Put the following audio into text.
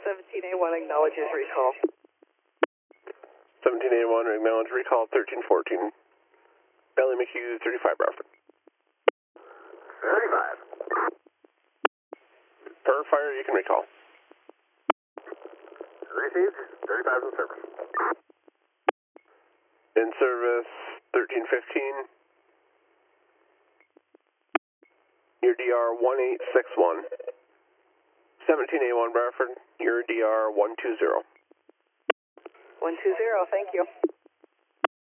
17A1 acknowledges recall. 17A1 acknowledge recall 1314. Belly McHugh 35 Bradford. 35. Per fire, you can recall. Received. 35 in service. In service 1315. Your DR 1861. 17A1 Bradford, your DR 120. 120, thank you.